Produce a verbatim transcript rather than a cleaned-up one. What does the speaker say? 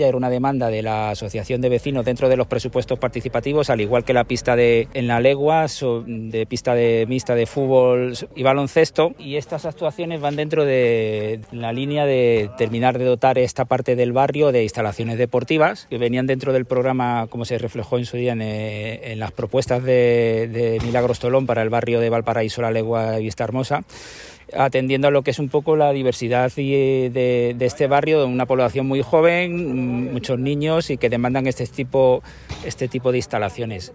Era una demanda de la Asociación de Vecinos dentro de los presupuestos participativos, al igual que la pista de en la Legua, de pista de mixta de fútbol y baloncesto, y estas actuaciones van dentro de la línea de terminar de dotar esta parte del barrio de instalaciones deportivas que venían dentro del programa, como se reflejó en su día en, en las propuestas de, de Milagros Tolón para el barrio de Valparaíso, La Legua y Vistahermosa, atendiendo a lo que es un poco la diversidad de, de, de este barrio, una población muy joven, muchos niños y que demandan este tipo, este tipo de instalaciones.